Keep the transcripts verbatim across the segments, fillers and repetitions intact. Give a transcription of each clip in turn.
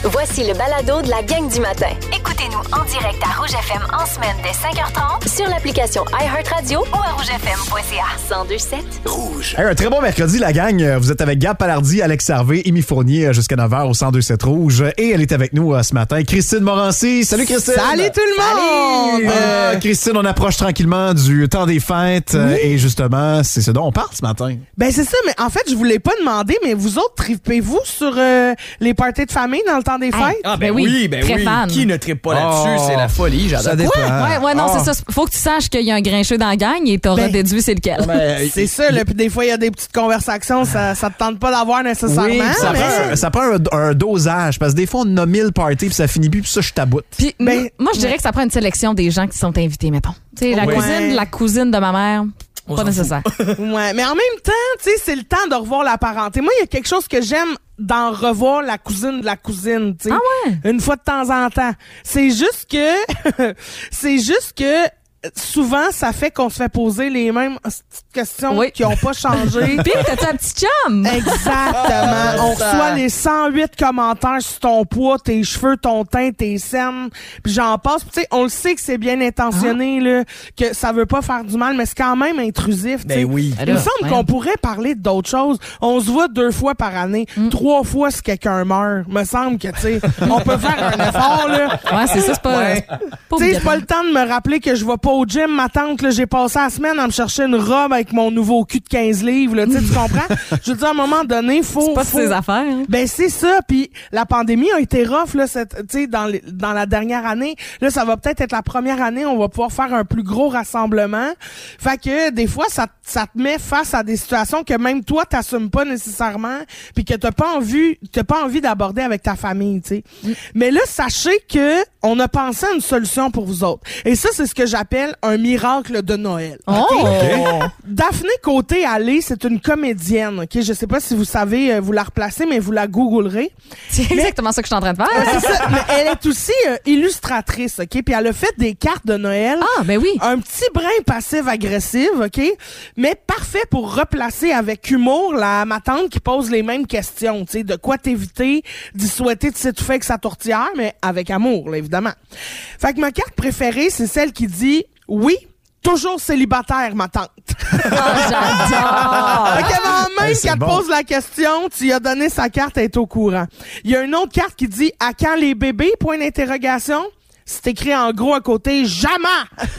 Voici le balado de la gang du matin. Écoutez-nous en direct à Rouge F M en semaine dès cinq heures trente Sur l'application iHeartRadio ou à rouge f m point c a. cent deux sept Rouge. Hey, un très bon mercredi, la gang. Vous êtes avec Gab Palardy, Alex Harvey, Émy Fournier jusqu'à neuf heures au cent deux sept Rouge. Et elle est avec nous ce matin, Christine Morancy. Salut Christine! Salut tout le monde! Salut. Euh, Christine, on approche tranquillement du temps des fêtes. Oui. Et justement, c'est ce dont on parle ce matin. Ben c'est ça, mais en fait, je voulais pas demander, mais vous autres, tripez-vous sur euh, les parties de famille dans le temps des fêtes? Hey. Ah ben oui, oui ben très oui. Fan. Qui ne trippe pas là-dessus? Oh, c'est la folie, j'adore. Ça dépend. Ouais, ouais, non, oh. c'est ça. Faut que tu saches qu'il y a un grincheux dans la gang et t'auras Ben, déduit c'est lequel. Ben, C'est ça, là, puis des fois, il y a des petites conversations, ça, ça te tente pas d'avoir nécessairement. Oui, ça, mais... prend un, ça prend un, un dosage, parce que des fois, on a mille parties puis ça finit plus, puis ça, je taboute. Puis Ben, m- moi, je dirais ouais. que ça prend une sélection des gens qui sont invités, mettons. Tu sais, la Ouais. cousine, la cousine de ma mère, On pas s'en nécessaire. Ouais, mais en même temps, tu sais, c'est le temps de revoir la parenté. Moi, il y a quelque chose que j'aime d'en revoir la cousine de la cousine, tu sais. Ah ouais? Une fois de temps en temps. C'est juste que, c'est juste que, souvent, ça fait qu'on se fait poser les mêmes questions Oui. qui n'ont pas changé. Puis, t'as-tu un petit chum? Exactement. On reçoit les cent huit commentaires sur ton poids, tes cheveux, ton teint, tes scènes, puis j'en passe. Tu sais, on le sait que c'est bien intentionné, là, que ça veut pas faire du mal, mais c'est quand même intrusif. tu sais. Ben oui. Il me semble qu'on pourrait parler d'autres choses. On se voit deux fois par année, trois fois si quelqu'un meurt. Me semble que, tu sais, on peut faire un effort, là. Ouais, c'est ça, c'est pas. Ouais. c'est pas Tu sais, c'est obligatoire. pas le temps de me rappeler que je vais pas au gym. Ma tante, là, j'ai passé la semaine à me chercher une robe avec mon nouveau cul de quinze livres, là. Tu sais, tu comprends? Je veux dire, à un moment donné, faut... C'est pas faut... de ses affaires. hein. Ben c'est ça, puis la pandémie a été rough là, cette, tu sais, dans les- dans la dernière année. Là, ça va peut-être être la première année, on va pouvoir faire un plus gros rassemblement. Fait que des fois, ça, ça te met face à des situations que même toi t'assumes pas nécessairement, puis que t'as pas envie, t'as pas envie d'aborder avec ta famille, tu sais. Mais là, sachez que on a pensé à une solution pour vous autres. Et ça, c'est ce que j'appelle un miracle de Noël. Oh! OK? Daphné Côté-Allé, c'est une comédienne. Ok, je sais pas si vous savez euh, vous la replacer, mais vous la googlerez. C'est exactement ça que je suis en train de Ouais, faire. c'est ça. Mais elle est aussi euh, illustratrice, ok. Puis elle a fait des cartes de Noël. Ah, ben oui. Un petit brin passif-agressif, ok, mais parfait pour replacer avec humour la ma tante qui pose les mêmes questions, tu sais, de quoi t'éviter d'y souhaiter de s'étouffer avec sa tourtière, mais avec amour, là, évidemment. Fait que ma carte préférée, c'est celle qui dit oui. Toujours célibataire, ma tante. Ah, j'adore. Fait qu'avant même Hey, c'est qu'elle te bon. pose la question, tu lui as donné sa carte, elle est au courant. Il y a une autre carte qui dit « À quand les bébés? » Point d'interrogation. C'est écrit en gros à côté « Jamais! »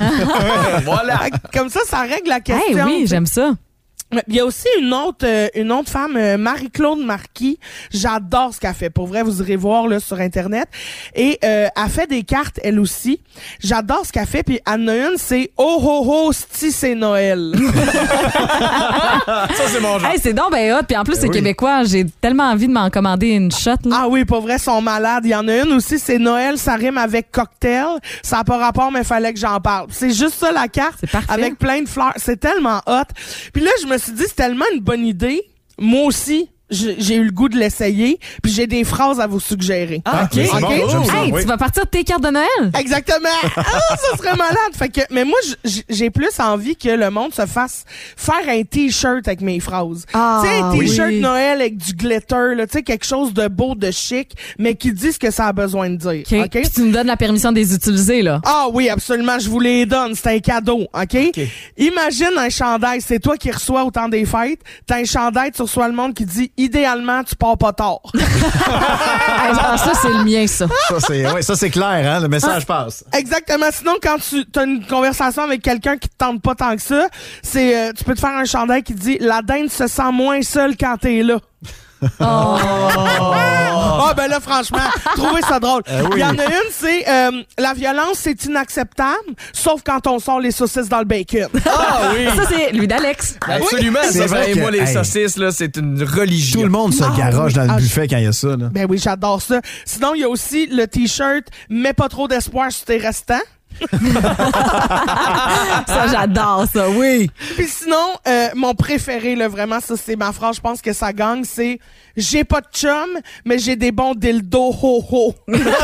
Voilà. Fait que comme ça, ça règle la question. Hey, oui, tu sais. j'aime ça. Il y a aussi une autre euh, une autre femme, euh, Marie-Claude Marquis. J'adore ce qu'elle fait. Pour vrai, vous irez voir là sur Internet. Et euh, elle fait des cartes, elle aussi. J'adore ce qu'elle fait. Puis elle en a une, c'est « Oh, oh, oh, sti, c'est Noël. » Ça, c'est mon genre. Hey, c'est donc ben hot. Puis en plus, c'est oui. québécois. J'ai tellement envie de m'en commander une shot. Là. Ah oui, pour vrai, ils sont malades. Il y en a une aussi, c'est Noël, ça rime avec cocktail. Ça n'a pas rapport, mais il fallait que j'en parle. C'est juste ça, la carte. C'est parfait. Avec plein de fleurs. C'est tellement hot. Puis là, je me suis dit, c'est tellement une bonne idée. Moi aussi, j'ai j'ai eu le goût de l'essayer. Puis j'ai des phrases à vous suggérer. Ah, ok. c'est bon, Ok. j'aime ça, Hey, oui. tu vas partir de tes cartes de Noël? Exactement. Ah, ça serait malade. Fait que, mais moi, j- j'ai plus envie que le monde se fasse faire un t-shirt avec mes phrases. Ah, tu sais, un t-shirt oui. Noël avec du glitter, là, tu sais, quelque chose de beau, de chic, mais qui dit ce que ça a besoin de dire. OK. OK? Puis tu nous donnes la permission de les utiliser, là. Ah oui, absolument, je vous les donne. C'est un cadeau, OK? Imagine un chandail, c'est toi qui reçois au temps des fêtes. T'as un chandail, tu reçois le monde qui dit « Idéalement, tu pars pas tard. » Hey, non, ça, c'est le mien, ça. Ça, c'est ouais, ça, c'est clair, hein? Le message passe. Exactement. Sinon, quand tu as une conversation avec quelqu'un qui te tente pas tant que ça, c'est euh, tu peux te faire un chandail qui dit « La dinde se sent moins seule quand t'es là. » Ah ben là, franchement, trouvez ça drôle. Il Euh, oui. y en a une, c'est euh, la violence, c'est inacceptable, sauf quand on sort les saucisses dans le bacon. Ah oui. Ça, c'est lui d'Alex. Absolument. C'est Ça, vrai et que- moi, les hey. saucisses, là, c'est une religion. Tout le monde se Ah, garoche oui. dans le Ah, buffet quand il y a ça, là. Ben oui, j'adore ça. Sinon, il y a aussi le t-shirt « Mets pas trop d'espoir sur tes restants ». Ça, j'adore ça, oui. Puis sinon, euh, mon préféré, là, vraiment, ça c'est ma phrase, je pense que ça gagne, c'est « J'ai pas de chum, mais j'ai des bons dildos ho-ho ».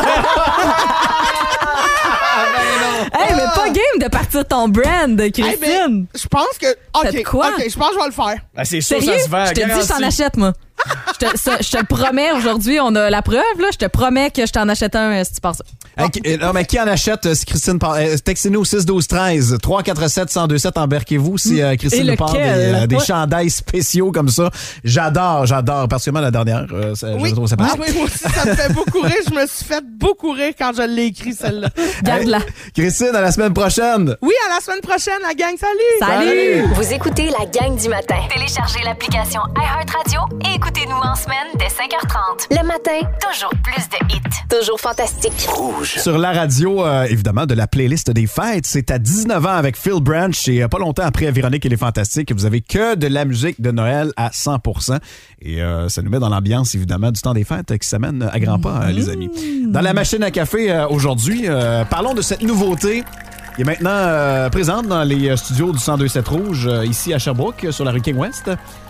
Hey, mais pas game de partir ton brand, Christine. Hey, ben, je pense que... T'as OK, de quoi? OK, je pense que je vais le faire. Ben, c'est sûr, Sérieux? ça se fait. Je te dis, je t'en garanti. achète, moi. Je te, ça, je te le promets, aujourd'hui, on a la preuve, là. Je te promets que je t'en achète un euh, si tu pars ça. Hey, qui- euh, non, mais qui en achète euh, si Christine parle? Euh, Textez-nous au six douze treize, trois quatre sept, un zéro deux sept, embarquez-vous si euh, Christine Et nous parle des, lequel? euh, des Ouais. chandails spéciaux comme ça. J'adore, j'adore, particulièrement la dernière. Euh, ça- je Oui. la trouve Ah sympathique. oui, moi aussi, ça me fait beaucoup rire. Je me suis fait beaucoup rire quand je l'ai écrit, celle-là. Garde-la. Christine, à la semaine prochaine. Oui, à la semaine prochaine, la gang. Salut! Salut! Vous écoutez la gang du matin. Téléchargez l'application iHeartRadio et écoutez-nous en semaine dès cinq heures trente. Le matin, Toujours plus de hits. toujours fantastique. Sur la radio, euh, évidemment, de la playlist des fêtes. C'est à dix-neuf ans avec Phil Branch et euh, pas longtemps après Véronique et les Fantastiques. Vous avez que de la musique de Noël à cent pour cent. Et euh, ça nous met dans l'ambiance, évidemment, du temps des fêtes euh, qui s'amène à grands pas, euh, les amis. Dans la machine à café euh, aujourd'hui, euh, parlons de cette nouveauté qui est maintenant euh, présente dans les euh, studios du cent deux sept Rouge, euh, ici à Sherbrooke, sur la rue King West.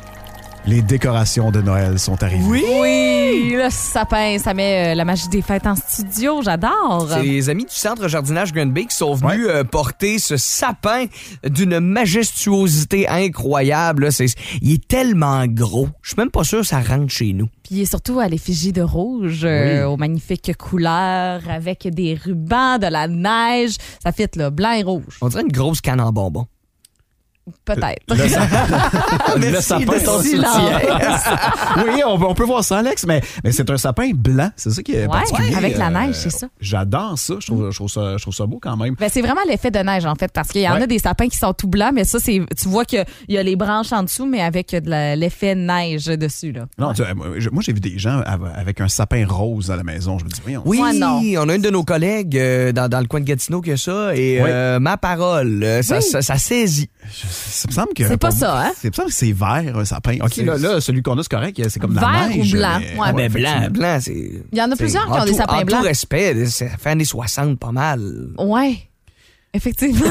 Les décorations de Noël sont arrivées. Oui! Oui, le sapin, ça met euh, la magie des fêtes en studio. J'adore. C'est les amis du Centre Jardinage Granby qui sont venus euh, porter ce sapin d'une majestuosité incroyable. Là. C'est, il est tellement gros. Je suis même pas sûr que ça rentre chez nous. Puis il est surtout à l'effigie de rouge, euh, aux magnifiques couleurs, avec des rubans, de la neige. Ça fit, là, blanc et rouge. On dirait une grosse canne en bonbons. Peut-être. Le, sa- le Merci sapin de ton est soutien. Oui, on, on peut voir ça, Alex, mais, mais c'est un sapin blanc. C'est ça qui est Ouais, particulier. avec la Euh, neige, c'est ça. J'adore ça. Je trouve, je trouve ça. Je trouve ça beau quand même. Ben, c'est vraiment l'effet de neige, en fait, parce qu'il y en Ouais. a des sapins qui sont tout blancs, mais ça, c'est, tu vois qu'il y a les branches en dessous, mais avec de la- l'effet neige dessus, là. Non, tu- moi, je- moi, j'ai vu des gens av- avec un sapin rose à la maison. Je me dis, voyons. Oui, Moi, non. on a une de nos collègues euh, dans, dans le coin de Gatineau qui a ça. Et Oui. euh, ma parole, euh, ça, Oui. ça, ça saisit. Ça me semble que. C'est pas pour- ça, hein? C'est- Ça me semble que c'est vert, un sapin. OK, C'est- là, là, celui qu'on a, c'est correct. C'est comme de la Vert neige. ou blanc? mais- Ouais, Ah, ben, effectivement. blanc, blanc, c'est. Il y en a c'est- plusieurs qui en ont des tout- sapins en blancs. tout respect, ça fait années soixante, pas mal. Ouais. Effectivement.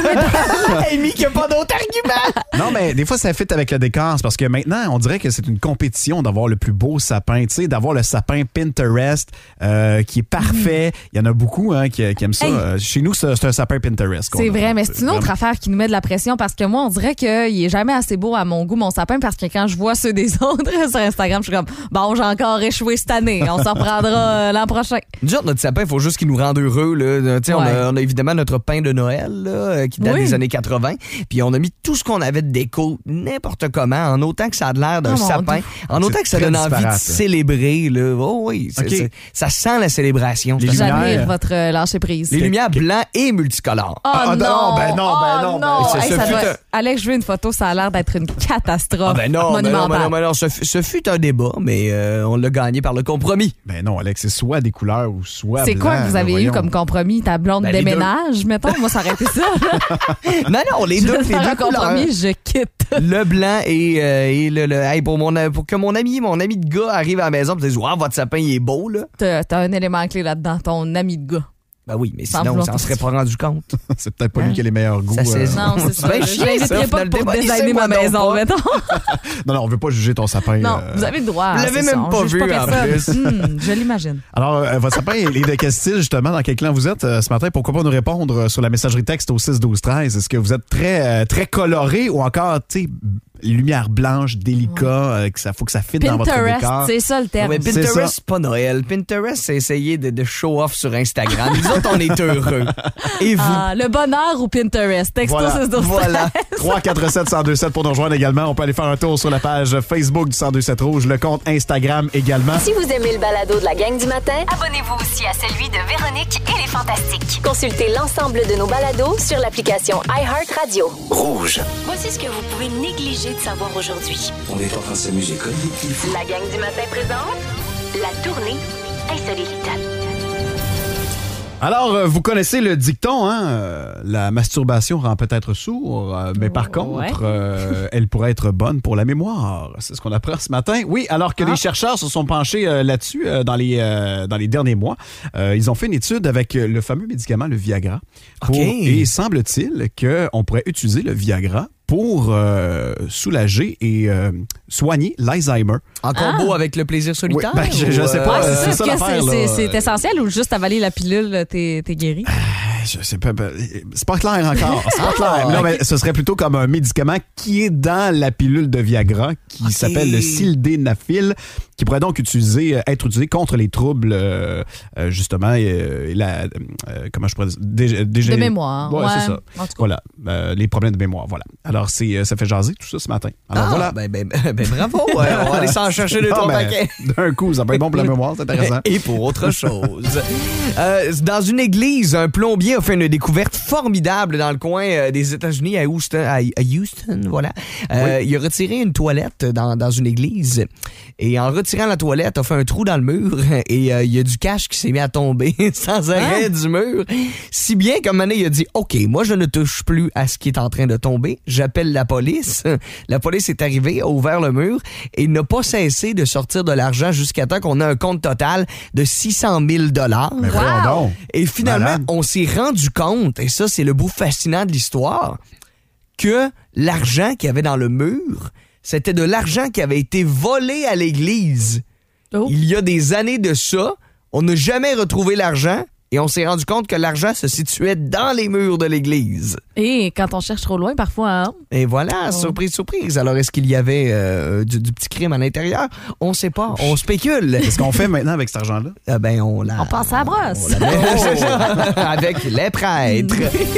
Amy qui a pas d'autre argument. Non, mais des fois, ça fit avec le décor. C'est parce que maintenant, on dirait que c'est une compétition d'avoir le plus beau sapin, tu sais, d'avoir le sapin Pinterest euh, qui est parfait. Il y en a beaucoup hein, qui, qui aiment ça. Hey. Euh, Chez nous, c'est c'est un sapin Pinterest. qu'on C'est a. vrai, mais c'est une autre vraiment- affaire qui nous met de la pression parce que moi, on dirait qu'il est jamais assez beau à mon goût, mon sapin, parce que quand je vois ceux des autres sur Instagram, je suis comme, bon, j'ai encore échoué cette année. On s'en reprendra euh, l'an prochain. Nous autres, notre sapin, il faut juste qu'il nous rende heureux. Là. Tu sais, On, Ouais. a, on a évidemment notre pain de Noël là, euh, qui date Oui. des années quatre-vingts. Puis on a mis tout ce qu'on avait de déco, n'importe comment, en autant que ça a de l'air d'un Oh, mon sapin, Dieu. en C'est autant que ça très donne envie de disparate, là. célébrer. Là. Oh oui, c'est- OK. c'est- ça sent la célébration. Les ça sent- lumières. J'admire votre euh, lâcher prise. Les lumières blancs et multicolores. Oh Ah, non! non, ben non, ben Oh non, ben non! c'est- Hey, ce ça fut doit- un- Alex, je veux une photo, ça a l'air d'être une catastrophe Ah ben non, ben non, monumentale. ben non, ben non, ce, fut- ce fut un débat, mais euh, on l'a gagné par le compromis. Ben non, Alex, c'est soit des couleurs ou soit. C'est quoi blanc, que vous là, avez eu voyons. comme compromis? Ta blonde Ben, les déménage, mettons? Moi, ça aurait été ça. Non, non, les Je deux, veux les faire deux un couleurs. compromis, je quitte. Le blanc et, euh, et le, le hey, pour mon pour que mon ami mon ami de gars arrive à la maison et dise wow, votre sapin il est beau là. T'as t'as un élément clé là-dedans, ton ami de gars. Ben oui, mais Sans sinon vouloir ça en serait pas rendu compte. C'est peut-être pas lui qui a les meilleurs goûts. Ça, c'est- euh. Non, c'est ça. Ben, Je chier, l'inviterai ça, pas finalement, pour démolissez-moi designer ma donc maison, pas. mettons. Non, non, on veut pas juger ton sapin. Non, euh. vous avez le droit. Vous l'avez c'est même ça, on pas juge vu, en personne. plus. Hmm, je l'imagine. Alors, euh, votre sapin, il est de quel style, justement? Dans quel clan vous êtes euh, ce matin? Pourquoi pas nous répondre euh, sur la messagerie texte au six douze treize? Est-ce que vous êtes très, euh, très coloré ou encore, tu sais, lumière blanche, délicat, euh, que ça faut que ça fitte dans votre Pinterest, décor? c'est ça le terme. Mais C'est Pinterest, ça. c'est pas Noël. Pinterest, c'est essayer de, de show off sur Instagram. Nous autres, on est heureux. Et vous? Ah, le bonheur ou Pinterest? Texto Voilà. six douze Voilà. trois quatre sept, un zéro deux sept pour nous rejoindre également. On peut aller faire un tour sur la page Facebook du cent deux sept Rouge, le compte Instagram également. Si vous aimez le balado de la gang du matin, Abonnez-vous aussi à celui de Véronique et les Fantastiques. consultez l'ensemble de nos balados sur l'application iHeartRadio. Voici ce que vous pouvez négliger de savoir aujourd'hui. On est en train de s'amuser collectif. La gang du matin présente La tournée insolite. Alors, euh, vous connaissez le dicton, hein? euh, la masturbation rend peut-être sourd, euh, mais par contre, Ouais. euh, elle pourrait être bonne pour la mémoire. C'est ce qu'on apprend ce matin. Oui, alors que les chercheurs se sont penchés euh, là-dessus euh, dans les euh, dans les derniers mois, euh, ils ont fait une étude avec euh, le fameux médicament, le Viagra. Pour- OK. Et semble-t-il qu'on pourrait utiliser le Viagra pour euh, soulager et euh, soigner l'Alzheimer. En combo avec le plaisir solitaire? Oui, ben, je- je ou, sais pas. Ouais, Euh, c'est c'est ça, ça que l'affaire, c'est- là. c'est c'est essentiel ou juste avaler la pilule, t'es t'es guéri? Je sais pas, ben, c'est pas clair encore. C'est pas clair. Ah, Non, ok. mais ce serait plutôt comme un médicament qui est dans la pilule de Viagra, qui Ok. s'appelle le sildenafil, qui pourrait donc utiliser, euh, être utilisé contre les troubles, euh, euh, justement, euh, la, euh, comment je pourrais dire? Dé, dégé... De mémoire. Ouais, ouais. c'est ça. En tout cas. Voilà, euh, les problèmes de mémoire, voilà. Alors, c'est, euh, ça fait jaser tout ça ce matin. Alors, Ah, voilà. ben, ben, ben bravo. Ouais, on va aller s'en chercher deux, Ah, trois ben, paquets. d'un coup, ça peut être bon pour la mémoire, c'est intéressant. Et pour autre chose. Euh, dans une église, un plombier a fait une découverte formidable dans le coin euh, des États-Unis, à Houston. À, à Houston, voilà. Euh, Oui. Il a retiré une toilette dans, dans une église. Et en retirant la toilette, a fait un trou dans le mur. Et euh, il y a du cash qui s'est mis à tomber sans arrêt du mur. Si bien qu'à un moment donné, il a dit, OK, moi, je ne touche plus à ce qui est en train de tomber. J'appelle la police. La police est arrivée, a ouvert le mur et n'a pas cessé de sortir de l'argent jusqu'à temps qu'on ait un compte total de six cent mille dollars. Mais voyons donc. Et finalement, Malade. on s'est rendu compte, et ça, c'est le bout fascinant de l'histoire, que l'argent qu'il y avait dans le mur, c'était de l'argent qui avait été volé à l'église. Oh. Il y a des années de ça, on n'a jamais retrouvé l'argent et on s'est rendu compte que l'argent se situait dans les murs de l'église. Et quand on cherche trop loin, parfois, hein? Et voilà, surprise, surprise. Alors, est-ce qu'il y avait euh, du, du petit crime à l'intérieur? On sait pas, on spécule. Qu'est-ce qu'on fait maintenant avec cet argent-là? Ah ben, on la... On passe à la brosse. on la met- C'est ça. Avec les prêtres.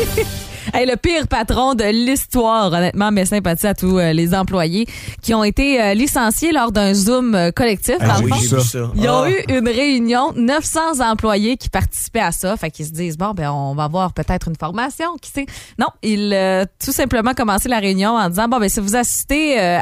Hey, le pire patron de l'histoire, honnêtement, mes sympathies à tous euh, les employés qui ont été euh, licenciés lors d'un Zoom euh, collectif. Ah, Dans le oui, fond. j'ai vu ça. Ils ont Ah. eu une réunion, neuf cents employés qui participaient à ça. Fait qu'ils se disent, bon, ben, on va avoir peut-être une formation, qui sait. Non, ils euh, tout simplement commencé la réunion en disant, bon, ben, si vous assistez euh,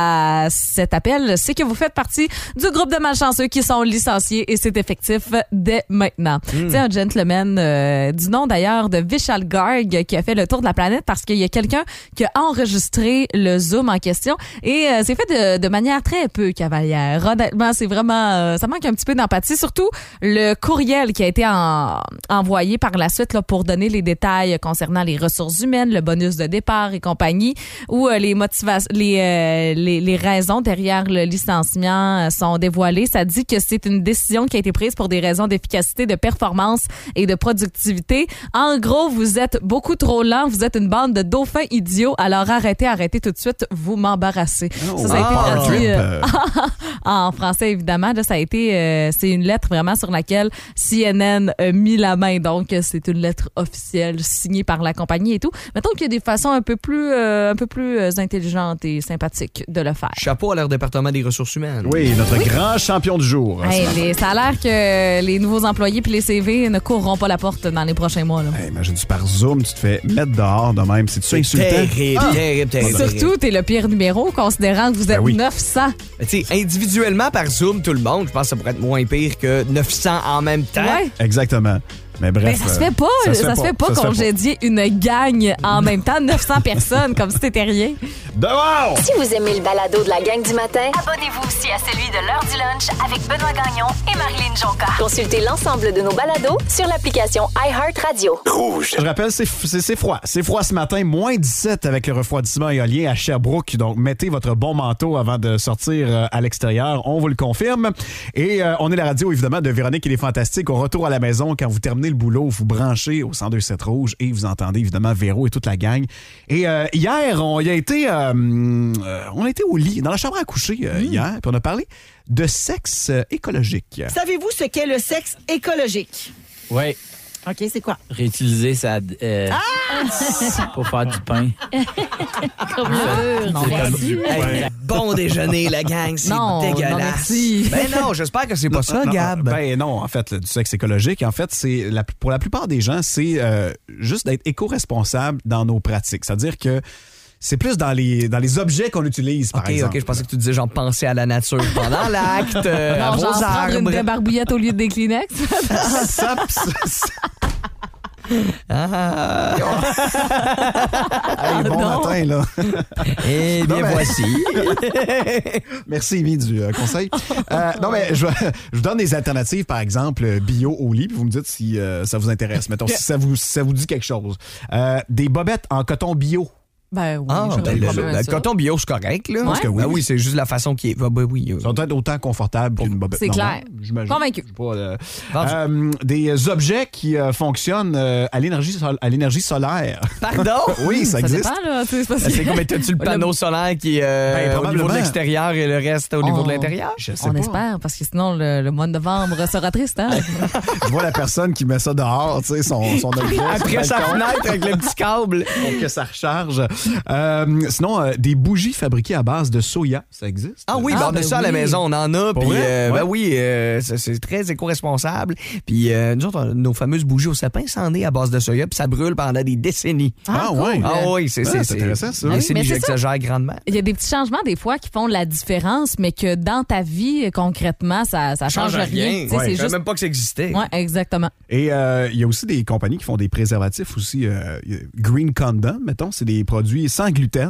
à cet appel, c'est que vous faites partie du groupe de malchanceux qui sont licenciés et c'est effectif dès maintenant. Hmm. C'est un gentleman euh, du nom d'ailleurs de Vishal Garg qui a fait le tour de la planète parce qu'il y a quelqu'un qui a enregistré le Zoom en question et euh, c'est fait de, de manière très peu cavalière. Honnêtement, c'est vraiment... Euh, ça manque un petit peu d'empathie. Surtout le courriel qui a été en, envoyé par la suite là, pour donner les détails concernant les ressources humaines, le bonus de départ et compagnie, où euh, les motivations, les, euh, les, les raisons derrière le licenciement euh, sont dévoilées. Ça dit que c'est une décision qui a été prise pour des raisons d'efficacité, de performance et de productivité. En gros, vous êtes beaucoup trop lent, vous êtes une bande de dauphins idiots, alors arrêtez, arrêtez tout de suite, vous m'embarrassez. Oh, ça, ça a été power traduit trip, euh, euh. en français, évidemment. Là, ça a été, euh, c'est une lettre vraiment sur laquelle C N N a mis la main. Donc, c'est une lettre officielle signée par la compagnie et tout. Mettons qu'il y a des façons un peu plus, euh, un peu plus euh, intelligentes et sympathiques de le faire. Chapeau à leur département des ressources humaines. Oui, notre grand champion du jour. Hey, les- ça a l'air que les nouveaux employés puis les C V ne courront pas la porte dans les prochains mois. Là. Hey, imagine-tu par Zoom, tu te fais mettre dehors de même. C'est-tu ça insultant? Terrible, Ah! terrible, terrible. Surtout, t'es le pire numéro, considérant que vous êtes Ben oui. neuf cents. Tu sais, individuellement par Zoom, tout le monde, je pense que ça pourrait être moins pire que neuf cents en même temps. Ouais. Exactement. Mais bref. Ben, ça se euh, fait pas, ça, se fait pas, ça se fait congédier une gang en même temps, neuf cents personnes, comme si c'était rien. Dehors! Si vous aimez le balado de la gang du matin, Abonnez-vous aussi à celui de l'heure du lunch avec Benoît Gagnon et Marilyn Jonca. consultez l'ensemble de nos balados sur l'application iHeartRadio. Rouge. Je rappelle, c'est, c'est, c'est froid. C'est froid ce matin, moins dix-sept avec le refroidissement éolien à Sherbrooke. Donc, mettez votre bon manteau avant de sortir euh, à l'extérieur. On vous le confirme. Et euh, on est la radio, évidemment, de Véronique et les Fantastiques. Au retour à la maison, quand vous terminez le boulot, vous branchez au cent deux sept Rouge et vous entendez, évidemment, Véro et toute la gang. Et euh, hier, on y a été, euh, euh, on a été au lit, dans la chambre à coucher euh, hier, puis on a parlé de sexe euh, écologique. Savez-vous ce qu'est le sexe écologique? Oui, OK, c'est quoi? réutiliser ça euh, pour faire du pain. Comme le non, merci. Hey, bon déjeuner, la gang, c'est Non, dégueulasse. non, merci. Ben non, j'espère que c'est pas ça, Non, Gab. Ben non, en fait, le- du sexe écologique, en fait, c'est la, pour la plupart des gens, c'est euh, juste d'être éco-responsable dans nos pratiques. C'est-à-dire que c'est plus dans les, dans les objets qu'on utilise, par OK, exemple. OK, je pensais que tu disais genre penser à la nature pendant l'acte, euh, à Non, vos genre prendre une arbres. débarbouillette au lieu des Kleenex. Ça, ça, ça- Ah, Hey, bon non. matin, là. et bien Non, mais- voici. Merci, Amy, du euh, conseil. Euh, non, mais je, je vous donne des alternatives, par exemple, bio au lit, puis vous me dites si euh, ça vous intéresse. Mettons, si ça vous, si ça vous dit quelque chose. Euh, des bobettes en coton bio. Ben oui, Ah, j'aurais ben, pas de le, problème le avec ça. coton bio, c'est correct, là. Ouais. Parce que oui. Ben oui, c'est juste la façon qui est. Ben, ben oui. Ça doit être autant confortable qu'une bobette C'est normale, clair. j'imagine. Convaincu. Je sais pas, euh, Vendu. euh, des objets qui euh, fonctionnent euh, à l'énergie sol- à l'énergie solaire. Pardon? Oui, ça Ça existe. dépend, là. tu sais, C'est pas C'est comme, t'as-tu le panneau solaire qui est euh, Ben, au niveau probablement. de l'extérieur et le reste au niveau On- de l'intérieur? Je sais On pas. espère, parce que sinon, le, le mois de novembre sera triste, hein? Je vois la personne qui met ça dehors, tu sais, son, son objet. Après sur sa le balcon, fenêtre avec le petit câble. pour que ça recharge. Euh, sinon, euh, des bougies fabriquées à base de soya, ça existe? Ah oui, Ah, ben on a ben ça à la oui. maison, on en a. Pour Puis, vrai? euh, Ouais. ben oui, euh, c'est, c'est très éco-responsable. Puis euh, nous autres, on- nos fameuses bougies au sapin, ça en est à base de soya, puis ça brûle pendant des décennies. Ah, ouais. Ah oui, c'est, Ah, c'est, c'est intéressant, ça. Mais Ah oui, c'est mais c'est ça. j'exagère grandement. Il y a des petits changements, des fois, qui font la différence, mais que dans ta vie, concrètement, ça, ça change, rien. Tu sais, Ouais, c'est je savais juste. même pas que ça existait. Ouais, exactement. Et euh, il y a aussi des compagnies qui font des préservatifs aussi. euh, Green Condom, mettons, c'est des produits sans gluten.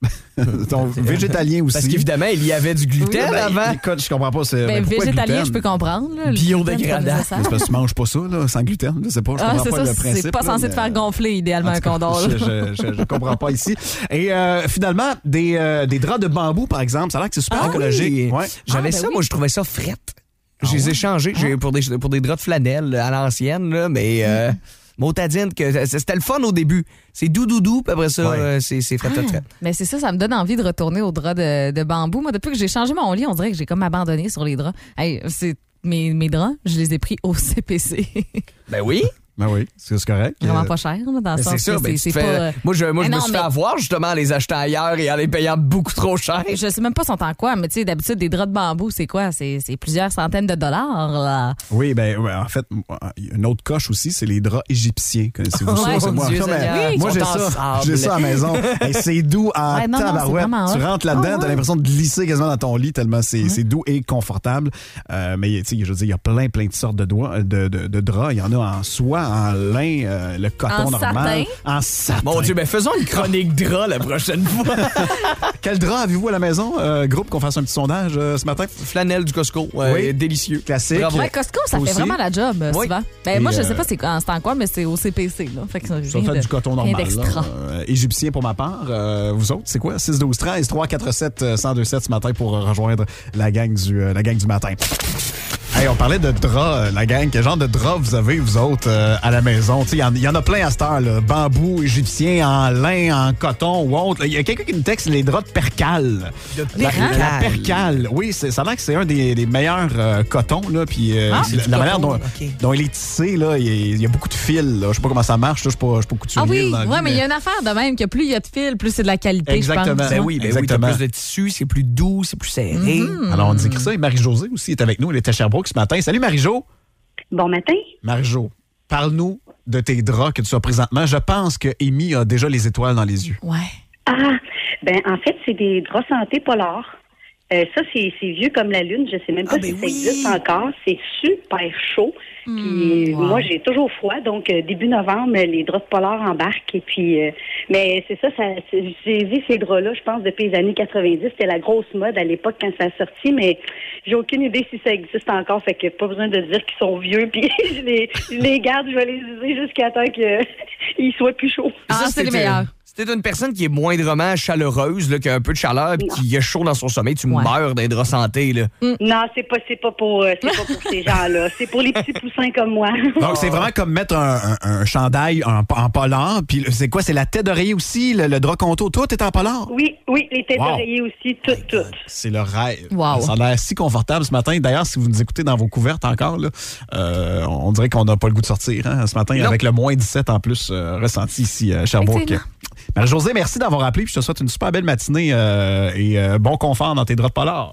Donc, végétalien aussi. Parce qu'évidemment, il y avait du gluten Oui, ben, avant. écoute, je comprends pas. C'est, Ben, pourquoi végétalien, gluten? je peux comprendre. là. Le Biodégradable. gluten, c'est pas nécessaire. C'est parce que tu manges pas ça, là, sans gluten. Je sais pas, je Ah, comprends c'est pas ça, le principe. c'est pas là, censé mais- te faire gonfler, idéalement, En un tout cas, condor. là. Je, je, je, je comprends pas ici. Et euh, finalement, des, euh, des draps de bambou, par exemple, ça a l'air que c'est super Ah écologique. oui. Ouais. J'avais Ah, ben ça, oui. moi, je trouvais ça frette. Je Ah les ai ouais? échangés j'ai, pour, des, pour des draps de flanelle à l'ancienne, là, mais euh, motadine, que c'était le fun au début. C'est doux, doux, doux, puis après ça, Ouais. euh, c'est, c'est frette, frette, frette. Mais c'est ça, ça me donne envie de retourner aux draps de, de bambou. Moi, depuis que j'ai changé mon lit, on dirait que j'ai comme abandonné sur les draps. Hey, c'est mes, mes draps, je les ai pris au C P C. Ben oui. Ben oui, c'est c'est correct. Vraiment Euh, pas cher, là, dans le Ben, sens c'est ça. que ben, c'est tu c'est fais- pas... euh, Moi, je, moi, je Mais me non, suis mais- fait avoir justement en les achetant ailleurs et en les payant beaucoup trop cher. Je sais même pas sont en quoi, mais tu sais, d'habitude, des draps de bambou, c'est quoi? C'est c'est plusieurs centaines de dollars, là. Oui, ben ouais, en fait, il y a une autre coche aussi, c'est les draps égyptiens. Connaissez-vous ça? Ouais, C'est mon moi, Dieu ça, mais- Seigneur. moi Ils j'ai sont ça. ensemble. J'ai ça à la maison. Et c'est doux en Ouais, non, non, c'est tabarouette. vraiment Tu hot. rentres là-dedans, Ah, t'as ouais. l'impression de glisser quasiment dans ton lit tellement c'est c'est doux et confortable. Euh, mais tu sais, je veux dire, il y a plein, plein de sortes de, doigts, de, de, de draps. Il y en a en soie, en lin, euh, le coton En normal. satin. En satin. Mon Dieu, ben faisons une chronique drap la prochaine fois. Quel drap avez-vous à la maison? Euh, groupe, qu'on fasse un petit sondage euh, ce matin? Flanelle du Costco, ouais, Oui. délicieux. Classique. Bravo. Ouais, Costco, ça Toi fait aussi? vraiment la job, euh, Oui. souvent. Ben, Et, moi, je euh, sais pas c'est en, c'est en quoi, mais c'est au C P C, là. Fait que ça, Ça rien fait de- du coton rien normal. d'extra. là. Euh, égyptien pour ma part. Euh, vous autres, c'est quoi? six douze treize trois quatre sept un zéro deux sept ce matin pour euh, rejoindre la gang du, euh, la gang du matin. Hey, on parlait de draps, euh, la gang. Quel genre de draps vous avez, vous autres, euh, à la maison? Il y, en- y en a plein à cette heure. Là. Bambou, égyptien, en lin, en coton ou autre. Il y a quelqu'un qui nous texte les draps de percale. De La, percale. la percale. Oui, c'est- ça a l'air que c'est un des, des meilleurs euh, cotons. Là, puis, euh, Ah, c'est c'est la, du la manière coton, dont, ok. dont il est tissé, là, il y a- il y, a beaucoup de fils. Là. Je sais pas comment ça marche. là. Je suis pas, je suis pas couturier. Ah oui, dans la vie, ouais, mais il y a une affaire de même que plus il y a de fils, plus c'est de la qualité, Exactement. je pense. Ben oui, ben oui, t'as Exactement. plus de tissu, c'est plus doux, c'est plus serré. Mm-hmm. Alors, on dit que ça. Et Marie-Josée aussi est avec nous. Elle était à Sherbrooke ce matin. Salut, Marie-Jo. Bon matin. Marie-Jo, parle-nous de tes draps que tu as présentement. Je pense que Amy a déjà les étoiles dans les yeux. Ouais. Ah, ben en fait, c'est des draps santé polar. Euh, ça, c'est c'est vieux comme la lune. Je sais même pas Ah, si ben ça oui. existe encore. C'est super chaud. Puis wow. moi, j'ai toujours froid. Donc, euh, début novembre, les draps polaires embarquent. Et puis, euh, mais c'est ça, ça c'est- j'ai vu ces draps-là, je pense, depuis les années quatre-vingt-dix. C'était la grosse mode à l'époque quand ça a sorti. Mais j'ai aucune idée si ça existe encore. Fait que pas besoin de dire qu'ils sont vieux. Puis je les, je les garde, je vais les user jusqu'à temps qu'ils soient plus chauds. Ah, Ça, c'est les c'était- meilleurs. C'était une personne qui est moindrement chaleureuse, là, qui a un peu de chaleur, puis qui a chaud dans son sommeil, tu Ouais. meurs d'un drap santé. Là. Non, c'est pas, c'est pas pour, euh, c'est pas pour ces gens-là. C'est pour les petits poussins comme moi. Donc, c'est vraiment comme mettre un, un- un chandail en, en polar. Puis, le- c'est quoi? C'est la tête d'oreiller aussi, le, le drap conto. Tout est en polar? Oui, oui, les têtes Wow. d'oreiller aussi, toutes, toutes. C'est le rêve. Wow. Ça a l'air si confortable ce matin. D'ailleurs, si vous nous écoutez dans vos couvertes encore, là, euh, on dirait qu'on n'a pas le goût de sortir hein, ce matin Non. avec le moins dix-sept en plus euh, ressenti ici à Sherbrooke. Effectivement. Marie-Josée, merci d'avoir appelé. Puis je te souhaite une super belle matinée euh, et euh, bon confort dans tes draps de polar.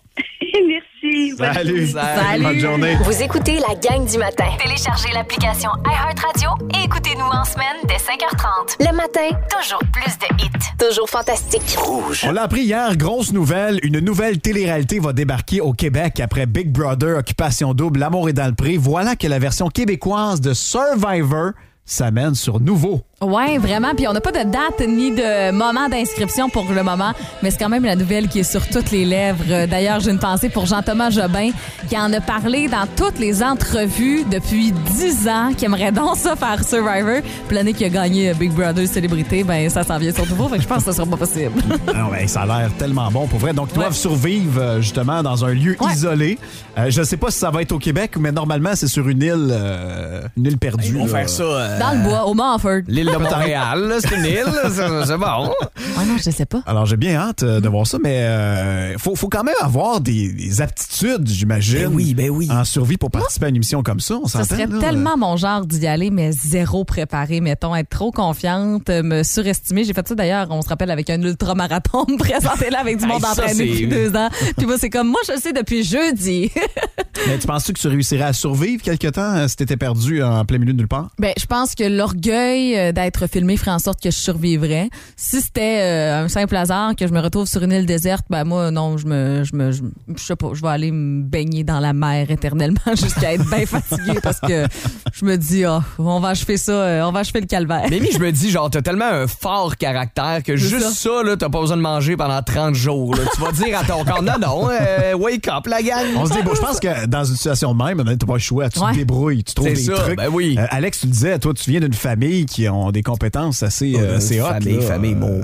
Merci. bonne Salut. journée. Salut. Bonne journée. Vous écoutez la gang du matin. Téléchargez l'application iHeartRadio et écoutez-nous en semaine dès cinq heures trente. Le matin, Toujours plus de hits. toujours fantastique. On l'a appris hier, grosse nouvelle. Une nouvelle télé-réalité va débarquer au Québec après Big Brother, Occupation Double, L'amour est dans le pré. Voilà que la version québécoise de Survivor s'amène sur Nouveau. Ouais, vraiment. Puis on n'a pas de date ni de moment d'inscription pour le moment, mais c'est quand même la nouvelle qui est sur toutes les lèvres. D'ailleurs, j'ai une pensée pour Jean-Thomas Jobin qui en a parlé dans toutes les entrevues depuis dix ans, qui aimerait donc ça faire Survivor. Puis l'année qu'il a gagné Big Brother Célébrité, ben ça s'en vient sur nouveau. Fait que je pense que ça sera pas possible. Non, ben, ça a l'air tellement bon pour vrai. Donc, ils doivent ouais. survivre euh, justement dans un lieu ouais. isolé. Euh, je sais pas si ça va être au Québec, mais normalement, c'est sur une île, euh, une île perdue. Ils vont là. faire ça. Euh, dans le bois, au Montfort. L'île de Montréal, là, c'est une île, c'est, c'est bon. Ouais, non, je sais pas. Alors, j'ai bien hâte euh, de voir ça, mais euh, faut, faut quand même avoir des, des aptitudes, j'imagine. Ben oui, ben oui. En survie pour participer à une émission comme ça, on s'entend. Ce serait là, tellement euh... mon genre d'y aller, mais zéro préparé, mettons, être trop confiante, me surestimer. J'ai fait ça d'ailleurs, on se rappelle, avec un ultramarathon, me présenter là avec du monde hey, entraîné depuis deux ans. Puis moi, c'est comme, moi, je le sais depuis jeudi. Mais tu penses-tu que tu réussirais à survivre quelque temps si t'étais perdu en plein milieu de nulle part? Ben, je pense que l'orgueil d'être filmé ferait en sorte que je survivrais. Si c'était euh, un simple hasard que je me retrouve sur une île déserte, ben moi, non, je me, je me, je, je sais pas, je vais aller me baigner dans la mer éternellement jusqu'à être bien fatiguée parce que je me dis, oh, on va achever ça, euh, on va achever le calvaire. Mimi, je me dis, genre, t'as tellement un fort caractère que c'est juste ça. ça, là, t'as pas besoin de manger pendant trente jours. Là. Tu vas dire à ton corps, non, non, euh, wake up, la gang. On se dit, bon, je pense que dans une situation de même, t'as pas le choix, tu ouais. te débrouilles, tu trouves c'est des ça, trucs. Ben oui. Euh, Alex, tu disais, toi, tu viens d'une famille qui ont des compétences assez, euh, assez hautes. Famille, là. famille, mon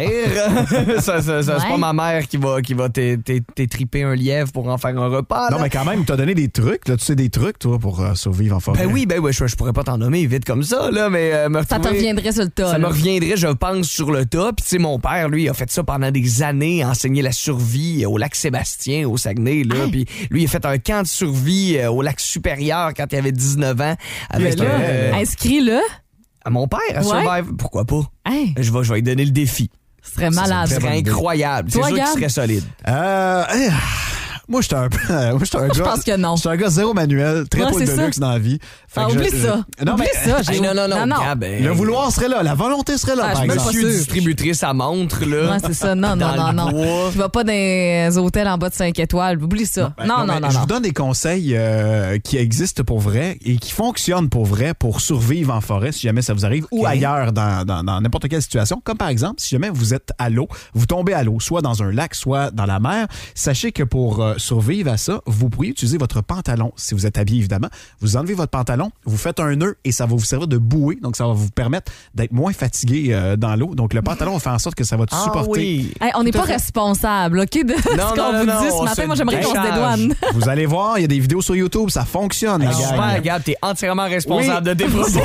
père. ça, ça, ça, ouais. C'est pas ma mère qui va, qui va t'étriper un lièvre pour en faire un repas. Non, là. mais quand même, t'as donné des trucs, là, tu sais, des trucs, toi, pour euh, survivre en forêt. Ben oui, ben oui, je, je pourrais pas t'en nommer vite comme ça, là, mais euh, me ça te reviendrait sur le tas. Ça là. me reviendrait, je pense, sur le tas. Puis, tu sais, mon père, lui, a fait ça pendant des années, enseigné la survie au lac Sébastien, au Saguenay, là. Hey. Puis, lui, il a fait un camp de survie au lac Supérieur quand il avait dix-neuf ans. Avec, là, euh, inscris-le. À mon père, à ouais. Survivor. Pourquoi pas? Hey. Je vais, je vais lui donner le défi. Ce serait malade. Ce serait incroyable. C'est sûr qu'il serait solide. Euh... Moi, j'étais un peu. Moi, j'étais un gars. Je pense que non. J'étais un gars zéro manuel, très poil de ça. luxe dans la vie. Fait ah, oublie je, ça. Je, non, oublie mais, ça. J'ai... Hey, non, non, non. non, non. Gab, ben, le vouloir serait là. La volonté serait là, ah, par je exemple. Je suis distributrice à montre, là. Ouais, c'est ça. Non, non, non, non. Tu vas pas dans des hôtels en bas de cinq étoiles. Oublie ça. Non, non, non, non. non, Je non. vous donne des conseils euh, qui existent pour vrai et qui fonctionnent pour vrai pour survivre en forêt si jamais ça vous arrive okay. ou ailleurs dans, dans, dans n'importe quelle situation. Comme par exemple, si jamais vous êtes à l'eau, vous tombez à l'eau, soit dans un lac, soit dans la mer, sachez que pour euh, survivre à ça, vous pourriez utiliser votre pantalon. Si vous êtes habillé, évidemment, vous enlevez votre pantalon, vous faites un nœud et ça va vous servir de bouée. Donc, ça va vous permettre d'être moins fatigué euh, dans l'eau. Donc, le pantalon va faire en sorte que ça va te ah, supporter. Oui. Hey, on n'est pas responsable, OK, de non, ce qu'on non, vous non, dit ce matin. Moi, j'aimerais qu'on se dédouane. Vous allez voir, il y a des vidéos sur YouTube, ça fonctionne. Hey, super, Gab, t'es entièrement responsable oui. de tes propos.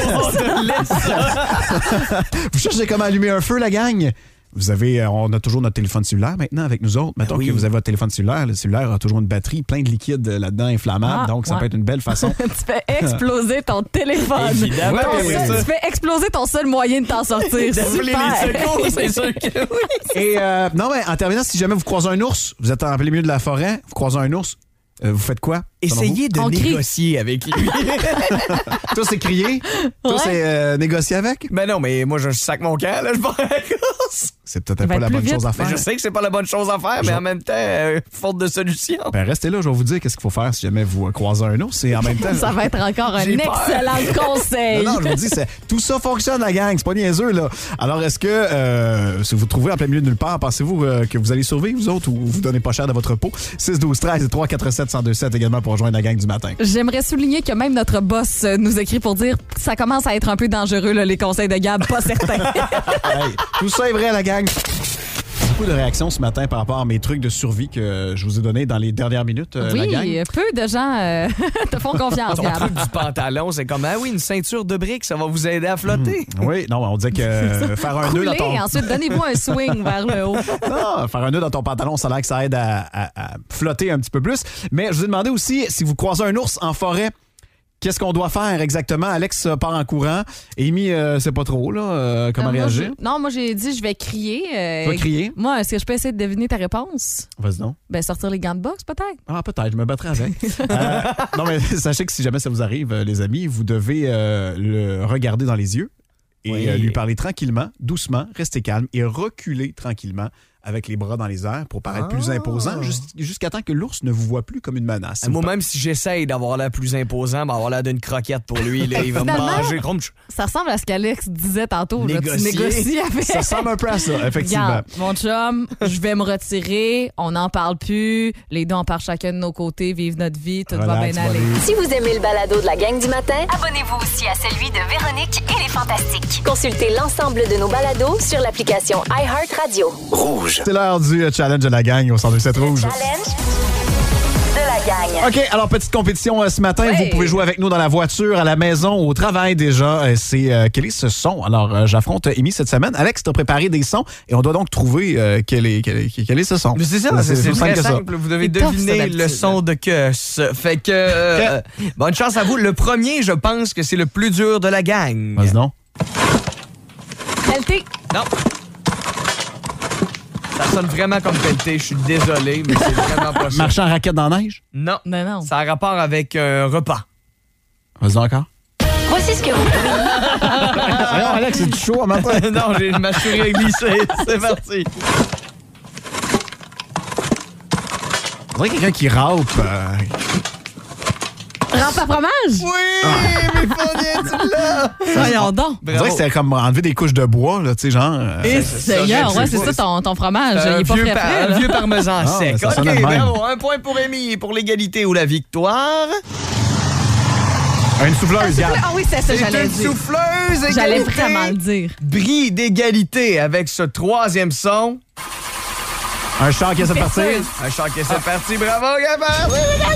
Vous cherchez comment allumer un feu, la gang? Vous avez, on a toujours notre téléphone cellulaire maintenant avec nous autres. Mettons oui. que vous avez votre téléphone cellulaire. Le cellulaire a toujours une batterie, plein de liquide là-dedans inflammable. Ah, donc, ça ouais. peut être une belle façon. Tu fais exploser ton téléphone. Évidemment. Ton oui, seul, tu fais exploser ton seul moyen de t'en sortir. Super. Les secours, c'est sûr que oui. Et euh, non, mais en terminant, si jamais vous croisez un ours, vous êtes en plein milieu de la forêt, vous croisez un ours, euh, vous faites quoi? Essayez de on négocier crie. Avec lui. Toi, c'est crier? Toi, ouais. c'est euh, négocier avec? Ben non, mais moi, je sac mon camp, là, je pars à la course. C'est peut-être pas la bonne vite. chose à faire. Ben, je sais que c'est pas la bonne chose à faire, je... mais en même temps, euh, faute de solution. Ben restez là, je vais vous dire qu'est-ce qu'il faut faire si jamais vous croisez un ours. Et en même temps, ça va être encore un excellent conseil. Non, non, je vous dis, c'est, tout ça fonctionne, la gang. C'est pas niaiseux, là. Alors, est-ce que euh, si vous vous trouvez en plein milieu de nulle part, pensez-vous euh, que vous allez survivre, vous autres, ou vous donnez pas cher de votre peau? six douze treize et trois quatre sept un deux sept également pour rejoindre la gang du matin. J'aimerais souligner que même notre boss nous écrit pour dire que ça commence à être un peu dangereux, là, les conseils de Gab, pas certains. Hey, tout ça est vrai, la gang. Beaucoup de réactions ce matin par rapport à mes trucs de survie que je vous ai donnés dans les dernières minutes, euh, oui, la gang. Oui, peu de gens euh, te font confiance, Ton Gab. truc du pantalon, c'est comme, ah oui, une ceinture de briques, ça va vous aider à flotter. Mmh. Oui, non, on disait que euh, faire un Couler, nœud dans ton... ensuite, donnez-vous un swing vers le haut. Non, faire un nœud dans ton pantalon, ça a l'air que ça aide à, à, à flotter un petit peu plus. Mais je vous ai demandé aussi, si vous croisez un ours en forêt, qu'est-ce qu'on doit faire exactement? Alex part en courant. Amy, euh, c'est pas trop, là, euh, comment euh, réagir? Moi, je... Non, moi, j'ai dit, je vais crier. Euh, tu vas crier? Moi, est-ce que je peux essayer de deviner ta réponse? Vas-y donc. Ben, sortir les gants de boxe, peut-être? Ah, peut-être, je me battrai avec. euh, non, mais sachez que si jamais ça vous arrive, les amis, vous devez euh, le regarder dans les yeux et oui. euh, lui parler tranquillement, doucement, rester calme et reculer tranquillement avec les bras dans les airs pour paraître Ah. plus imposant jus- jusqu'à temps que l'ours ne vous voit plus comme une menace. Moi, même si j'essaye d'avoir l'air plus imposant, ben, avoir l'air d'une croquette pour lui, là, il va me Finalement, manger. Comme... Ça ressemble à ce qu'Alex disait tantôt. Là, tu Négocier. négocies avec... Ça ressemble un peu à ça, effectivement. Regarde, mon chum, je vais me retirer, on n'en parle plus, les deux on part chacun de nos côtés, vivre notre vie, tout va Relax, bien aller. buddy. Si vous aimez le balado de la gang du matin, Abonnez-vous aussi à celui de Véronique et les Fantastiques. consultez l'ensemble de nos balados sur l'application iHeartRadio. Rouge. C'est l'heure du euh, challenge de la gang au centre du sept rouge. Challenge de la gang. OK, alors petite compétition euh, ce matin. Ouais. Vous pouvez jouer avec nous dans la voiture, à la maison, au travail déjà. Euh, c'est euh, quel est ce son? Alors, euh, j'affronte Amy cette semaine. Alex, t'as préparé des sons et on doit donc trouver euh, quel, est, quel, est, quel est ce son. Mais c'est ça, c'est, c'est aussi très que ça. simple. Vous devez C'est tough, ça, deviner d'habitude. le son de que Fait que, euh, bonne chance à vous. Le premier, je pense que c'est le plus dur de la gang. Vas-y donc. Pelleté. Non. Ça sonne vraiment comme pelleté. Je suis désolé, mais c'est vraiment pas ça. Marchand en raquette dans la neige? Non. Non, non. Ça a rapport avec un repas. Vas-y encore. Voici ce que vous Voyons, Alex, c'est du chaud à matin. non, j'ai ma souris a glissé. C'est parti. On dirait quelqu'un qui râpe. euh, Rampe à fromage? Oui, mais Fondien, tu l'as. Voyons donc. On dirait que c'est comme enlever des couches de bois, là, tu sais, genre. euh, Et c'est ça, Seigneur, je ouais, sais c'est pas. ça ton, ton fromage. Un il est pas vieux, frais pa- frais, un là. vieux parmesan Ah, sec. ça OK, sonne de même. bravo. Un point pour Amy pour l'égalité ou la victoire. Une souffleuse, regarde. Ah oui, c'est ça, C'est j'allais une dire. souffleuse égalité. J'allais vraiment le dire. Bris d'égalité avec ce troisième son. Un char qui essaie de partir. Un chant qui est parti. Bravo, Gabin!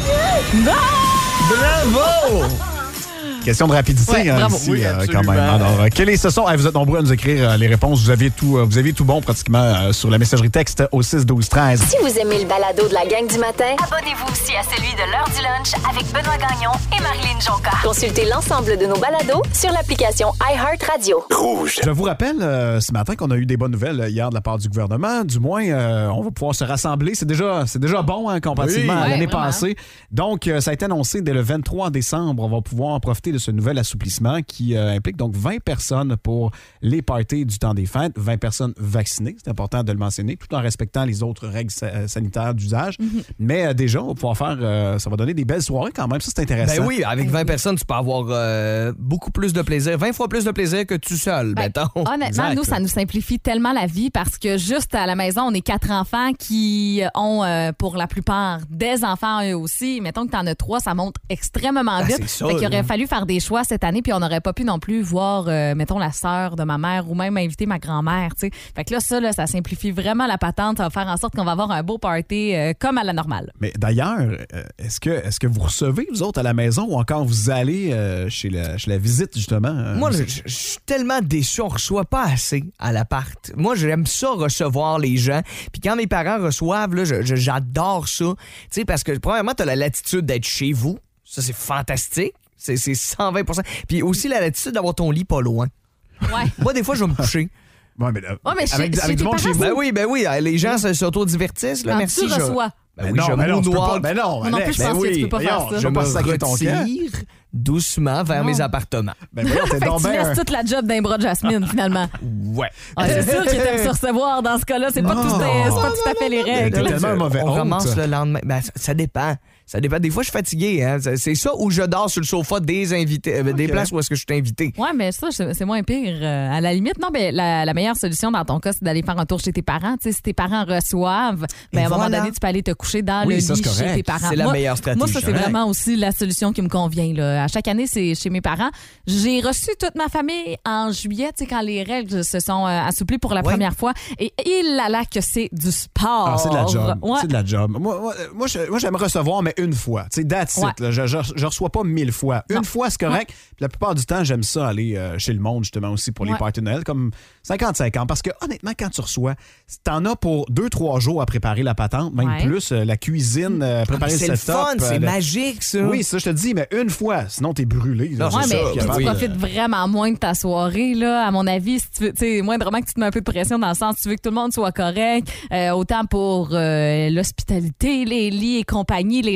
Bravo! Question de rapidité Ouais, hein, bravo. ici, Oui, euh, absolument. quand même. Alors, euh, quel est ce son? Hey, vous êtes nombreux à nous écrire euh, les réponses. Vous aviez tout, euh, vous aviez tout bon pratiquement euh, sur la messagerie texte au six douze treize. Si vous aimez le balado de la gang du matin, Abonnez-vous aussi à celui de l'heure du lunch avec Benoît Gagnon et Marilyn Jonca. consultez l'ensemble de nos balados sur l'application iHeartRadio. Rouge. Je vous rappelle euh, ce matin qu'on a eu des bonnes nouvelles euh, hier de la part du gouvernement. Du moins, euh, on va pouvoir se rassembler. C'est déjà, c'est déjà bon hein, comparativement Oui, à ouais, l'année vraiment. passée. Donc, euh, ça a été annoncé dès le vingt-trois décembre. On va pouvoir en profiter de ce nouvel assouplissement qui euh, implique donc vingt personnes pour les parties du temps des fêtes, vingt personnes vaccinées. C'est important de le mentionner, tout en respectant les autres règles sa- sanitaires d'usage. Mm-hmm. Mais euh, déjà, on va pouvoir faire... euh, ça va donner des belles soirées quand même. Ça, c'est intéressant. Ben oui, avec vingt personnes, tu peux avoir euh, beaucoup plus de plaisir, vingt fois plus de plaisir que tout seul, Ben, mettons. Honnêtement, Exact. nous, ça nous simplifie tellement la vie parce que juste à la maison, on est quatre enfants qui ont, euh, pour la plupart, des enfants eux aussi. Mettons que t'en as trois, ça monte extrêmement vite. c'est ça, Fait qu'il là. aurait fallu faire des choix cette année, puis on n'aurait pas pu non plus voir, euh, mettons, la sœur de ma mère ou même inviter ma grand-mère, tu sais. Fait que là, ça, là, ça simplifie vraiment la patente. Ça va faire en sorte qu'on va avoir un beau party euh, comme à la normale. Mais d'ailleurs, euh, est-ce que, est-ce que vous recevez, vous autres, à la maison ou encore vous allez euh, chez, la, chez la visite, justement? euh, Moi, vous- je je suis tellement déçu, on reçoit pas assez à l'appart. Moi, j'aime ça recevoir les gens. Puis quand mes parents reçoivent, là, je- je- j'adore ça. Tu sais, parce que premièrement, t'as la latitude d'être chez vous. Ça, c'est fantastique. C'est c'est cent vingt pour cent. Puis aussi la latitude d'avoir ton lit pas loin. Ouais. Moi, des fois, je vais me coucher. Ouais, mais, là, Ouais, mais chez- avec, chez avec du tes monde chez parents, vous. Ben oui, ben oui, les gens se- s'auto-divertissent. Là, Quand merci. tu je- reçois. Ben Ben oui, non, je ben non, tu peux moonwalk. pas. Ben non, Moi non Alex. plus, je pense que tu peux pas faire Voyons, ça. je Je vais me pas sacrer ton camp. retire doucement vers Non. mes appartements. Ben voyons, t'es Fait que donc tu bien... laisses toute la job d'un bras de Jasmine, finalement. Ouais. Ah, c'est sûr qu'il t'aime se recevoir dans ce cas-là. C'est pas, Non. tout, c'est pas tout à fait les T'es règles. tellement un mauvais On hôte. ramasse le lendemain. Ben, ça, ça dépend. Ça dépend. Des fois, je suis fatigué. Hein. C'est- C'est ça où je dors sur le sofa des invités, euh, des Ok. places où est-ce que je suis invité. Ouais, mais ça, c'est c'est moins pire. Euh, à la limite, non, mais la, la meilleure solution dans ton cas, c'est d'aller faire un tour chez tes parents. Tu sais, si tes parents reçoivent, ben, Et à un moment voilà. donné, tu peux aller te coucher dans Oui, le ça, lit c'est chez correct. tes parents. C'est la Moi- meilleure stratégie. Moi, ça, c'est Correct. vraiment aussi la solution qui me convient. Là. À chaque année, c'est chez mes parents. J'ai reçu toute ma famille en juillet, tu sais, quand les règles se sont euh, assouplies pour la Ouais. première fois. Et il là là que c'est du sport. Ah, c'est de la job. Ouais. C'est de la job. Moi, moi, moi, je- moi, j'aime recevoir, mais une fois. Tu sais, that's it, Ouais. là. Je, je, je reçois pas mille fois. Une Non. fois, c'est correct. Puis la plupart du temps, j'aime ça aller euh, chez le monde, justement, aussi pour les Ouais. parties de Noël, comme cinquante-cinq ans. Parce que, honnêtement, quand tu reçois, t'en as pour deux, trois jours à préparer la patente, même Ouais. plus, euh, la cuisine, euh, préparer C'est le le setup. fun, euh, c'est le- magique, ça. Oui, ça, je te dis, mais une fois, sinon t'es brûlé. là. Non, Ouais, C'est mais ça, tu capable de- profites vraiment moins de ta soirée, là, à mon avis. Si tu veux, tu sais, moindrement que tu te mets un peu de pression dans le sens, tu veux que tout le monde soit correct, euh, autant pour euh, l'hospitalité, les lits et compagnie, les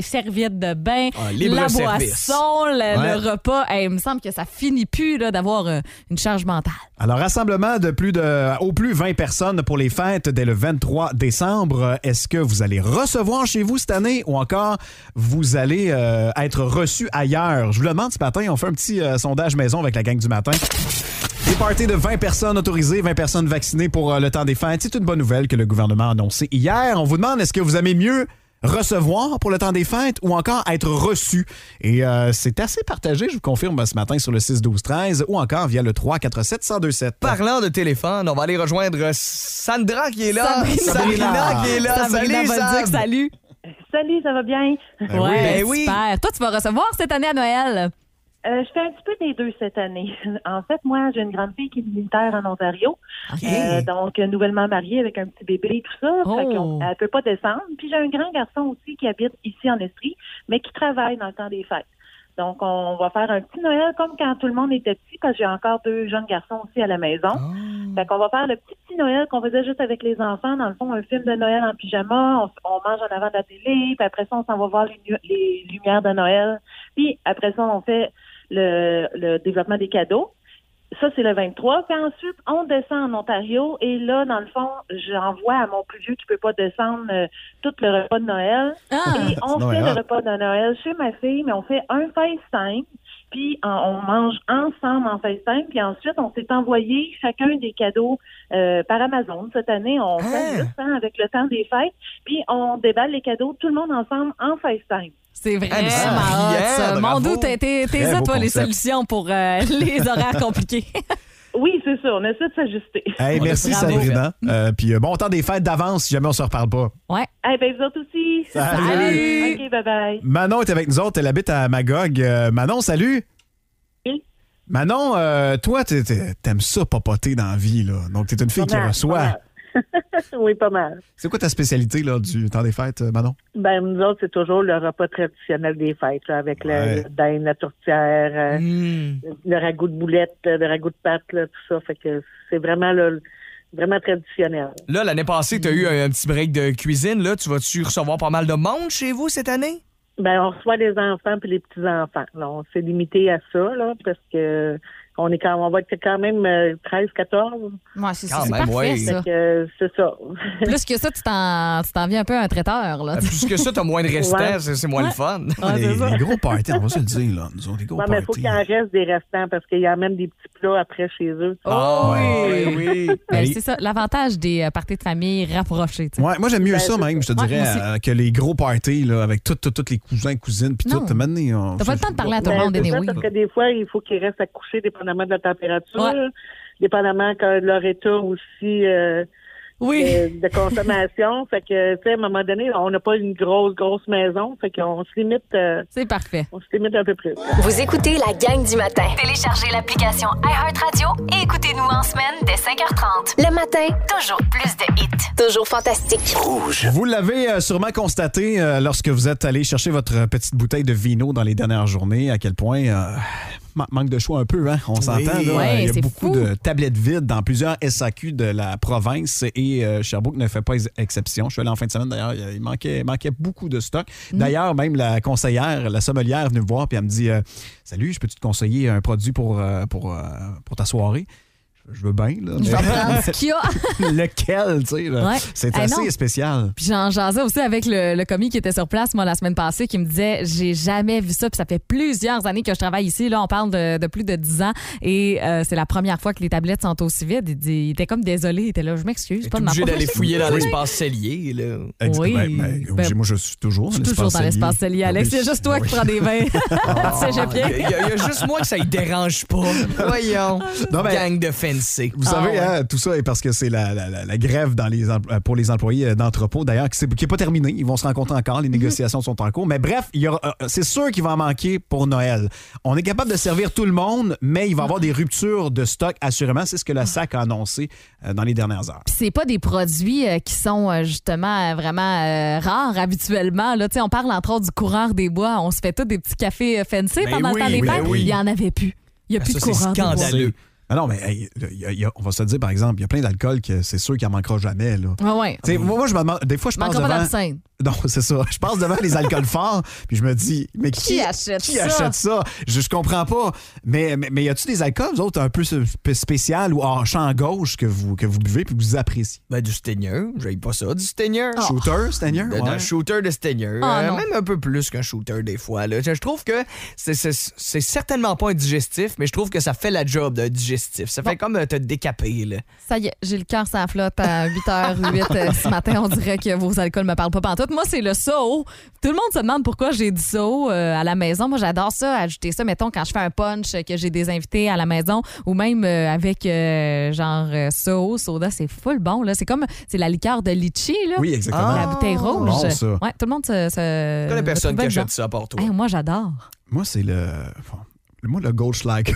serviettes de bain, Ah, la libre-service. boisson, le, Ouais. le repas. Hey, il me semble que ça finit plus là, d'avoir euh, une charge mentale. Alors, rassemblement de plus de, au plus vingt personnes pour les fêtes dès le vingt-trois décembre. Est-ce que vous allez recevoir chez vous cette année ou encore vous allez euh, être reçu ailleurs? Je vous le demande ce matin. On fait un petit euh, sondage maison avec la gang du matin. Des parties de vingt personnes autorisées, vingt personnes vaccinées pour euh, le temps des fêtes. C'est une bonne nouvelle que le gouvernement a annoncée hier. On vous demande, est-ce que vous aimez mieux recevoir pour le temps des fêtes ou encore être reçu? Et euh, c'est assez partagé, je vous confirme, ce matin sur le six douze treize ou encore via le trois quatre sept un deux sept. Parlant de téléphone, on va aller rejoindre Sandra qui est là. Sabrina. Sabrina qui est là. Sabrina Salut, Bolduc, Sam. salut. Salut, ça va bien? Ben ouais, oui. Ben oui. super. Toi, tu vas recevoir cette année à Noël. Euh, je fais un petit peu des deux cette année. En fait, moi, j'ai une grande fille qui est militaire en Ontario. OK. Euh, donc, nouvellement mariée avec un petit bébé et tout ça. Oh. Fait qu'on- elle peut pas descendre. Puis j'ai un grand garçon aussi qui habite ici en Estrie, mais qui travaille dans le temps des fêtes. Donc, on va faire un petit Noël comme quand tout le monde était petit, parce que j'ai encore deux jeunes garçons aussi à la maison. Oh. Fait qu'on va faire le petit petit Noël qu'on faisait juste avec les enfants. Dans le fond, un film de Noël en pyjama. On, on mange en avant de la télé. Puis après ça, on s'en va voir les, nu- les lumières de Noël. Puis après ça, on fait le, le développement des cadeaux. Ça, c'est le vingt-trois. Puis ensuite, on descend en Ontario. Et là, dans le fond, j'envoie à mon plus vieux qui peut pas descendre euh, tout le repas de Noël. Ah. Et on Noël. fait le repas de Noël chez ma fille, mais on fait un FaceTime. Puis on, on mange ensemble en FaceTime. Puis ensuite, on s'est envoyé chacun des cadeaux euh, par Amazon. Cette année, on fait juste hein, avec le temps des fêtes. Puis on déballe les cadeaux, tout le monde ensemble en FaceTime. C'est vraiment Ah, mais c'est hot, ça. brillant, Mon bravo. doute, t'es t'es Très ça, beau toi, les concept. solutions pour euh, les horaires compliqués. Oui, c'est ça. On essaie de s'ajuster. Hey, On merci a bravo. Sabrina. Euh, Puis euh, bon temps des fêtes d'avance si jamais on se reparle pas. Ouais. Eh ben, vous autres aussi. Salut. OK, bye-bye. Manon est avec nous autres, elle habite à Magog. Euh, Manon, salut. Oui. Manon, euh, toi, t'es- t'es- t'aimes ça papoter dans la vie, là. Donc, t'es une fille Pas qui mal, reçoit. pas mal. Oui, pas mal. C'est quoi ta spécialité, là, du temps des fêtes, euh, Manon? Ben, nous autres, c'est toujours le repas traditionnel des fêtes, là, avec Ouais. le, le dinde, la tourtière, euh, Mm. le ragoût de boulette, le ragoût de pâte, là, tout ça. Fait que c'est vraiment, là, vraiment traditionnel. Là, l'année passée, tu as eu un, un petit break de cuisine. Là, tu vas-tu recevoir pas mal de monde chez vous cette année? Ben, on reçoit les enfants puis les petits-enfants. Là, on s'est limité à ça, là, parce que on est quand, on va être quand même euh, treize, quatorze. Ouais, c'est Quand c'est même, parfait, ouais. ça. Fait que, euh, c'est ça. Plus que ça, tu t'en tu t'en viens un peu un traiteur, là. Plus que ça, t'as moins de restants, Ouais. c'est c'est moins le fun. Ah, les, c'est ça. les gros parties, on va se le dire, là. Nous autres, les gros Ouais, mais il faut parties. qu'il en reste des restants parce qu'ils amènent des petits plats après chez eux. Oh, Ouais. oui, oui. Ben, Allez. c'est ça, l'avantage des euh, parties de famille rapprochées. tu sais. Ouais, moi, j'aime mieux Ben, ça, c'est même, je te Ouais, dirais, moi aussi. euh, que les gros parties, là, avec tous tous- tous les cousins, cousines, puis Non. tout. Maintenant, on- T'as pas le temps de parler à tout le Ben, monde, c'est ça, anyway. parce que des fois, il faut qu'ils restent à coucher dépendamment de la température, Ouais. dépendamment de leur état aussi euh, Oui. de, de consommation. Fait que, tu sais, à un moment donné, on n'a pas une grosse, grosse maison. Fait qu'on se limite, euh, C'est parfait. on se limite un peu plus. Vous écoutez la gang du matin. Téléchargez l'application iHeartRadio et écoutez-nous en semaine dès cinq heures trente. Le matin, Toujours plus de hits. toujours fantastique. Vous l'avez euh, sûrement constaté euh, lorsque vous êtes allé chercher votre petite bouteille de vino dans les dernières journées, à quel point euh, man- manque de choix un peu, hein? On s'entend, là. Ouais, Il y a c'est beaucoup fou. de tablettes vides dans plusieurs S A Q de la province et euh, Sherbrooke ne fait pas ex- exception. Je suis allé en fin de semaine, d'ailleurs, il manquait, manquait beaucoup de stock. Mm. D'ailleurs, même la conseillère, la sommelière est venue me voir puis elle me dit euh, Salut, je peux-tu te conseiller un produit pour, euh, pour, euh, pour ta soirée? Je veux bien, là. Je vais prendre ce qu'il y a. mais lequel, tu sais, là? Ouais. C'est Eh assez non. spécial. Puis j'en jasais aussi avec le, le commis qui était sur place, moi, la semaine passée, qui me disait, j'ai jamais vu ça. Puis ça fait plusieurs années que je travaille ici. Là, on parle de, de plus de dix ans. Et euh, c'est la première fois que les tablettes sont aussi vides. Il, dit- il était comme désolé. Il était là, je m'excuse, c'est pas T'es de ma obligé faute. d'aller fouiller dans Oui. l'espace cellier, là. Ex- Oui. ben, ben, Ben, moi, je suis toujours, Je suis toujours dans l'espace cellier, Alex. Oui. C'est juste toi Oui. qui prends des vins. C'est Il y, a- il y a- il y a juste moi que ça ne dérange pas. Voyons. Non, ben, Gang de fancy. Vous Ah, savez, ouais. hein, tout ça est parce que c'est la, la- la- la grève dans les empl- pour les employés euh, d'entrepôt, d'ailleurs, qui n'est pas terminée. Ils vont se rencontrer encore. Les négociations sont en cours. Mais bref, il y aura- euh, c'est sûr qu'il va en manquer pour Noël. On est capable de servir tout le monde, mais il va y avoir des ruptures de stock, assurément. C'est ce que la S A C a annoncé euh, dans les dernières heures. Puis c'est pas des produits euh, qui sont euh, justement euh, vraiment euh, rares habituellement. Là, tu sais, on parle entre autres du coureur des bois. On se fait tous des petits cafés euh, fancy Ben pendant oui, le temps des ben fêtes. oui. Il y en avait plus. Il y a Ben plus ça, de c'est coureur des bois. scandaleux. Ah non, mais hey, il y a- il y a- on va se le dire, par exemple, il y a plein d'alcool que c'est sûr qu'il en manquera jamais. Là. Ouais, ouais. Tu sais, Moi, moi, je me demande, des fois, je Il passe manquera pas devant... d'absinthe. Non, c'est ça. Je passe devant les alcools forts, puis je me dis, mais qui, Qui achète qui ça? achète ça? Je, je comprends pas. Mais, mais, mais y a-tu des alcools, vous autres, un peu sp- spécial ou en champ gauche que vous, que vous buvez puis que vous appréciez? Ben, du Stinger. J'aime pas ça, du Stinger. Oh. Shooter, Stinger? De- Ouais. Un shooter de Stinger. Oh, Euh, non. même un peu plus qu'un shooter, des fois. Là. Je trouve que c'est, c'est, c'est certainement pas un digestif, mais je trouve que ça fait la job d'un digestif. Ça fait comme euh, te décaper, là. Ça y est, j'ai le cœur sans flotte à huit heures huit euh, ce matin. On dirait que vos alcools me parlent pas pantoute. Moi, c'est le Soho. Tout le monde se demande pourquoi j'ai du Soho euh, à la maison. Moi, j'adore ça, ajouter ça, mettons, quand je fais un punch, euh, que j'ai des invités à la maison, ou même euh, avec euh, genre euh, Soho, soda, c'est full bon. Là. C'est comme, c'est la liqueur de litchi, là. Oui, exactement. La bouteille rouge. Bon, ça. Ouais, tout le monde se... se Je connais personne qui retrouve achète dedans. ça pour toi. Hey, moi, j'adore. Moi, c'est le... bon, moi, le Goldschlager.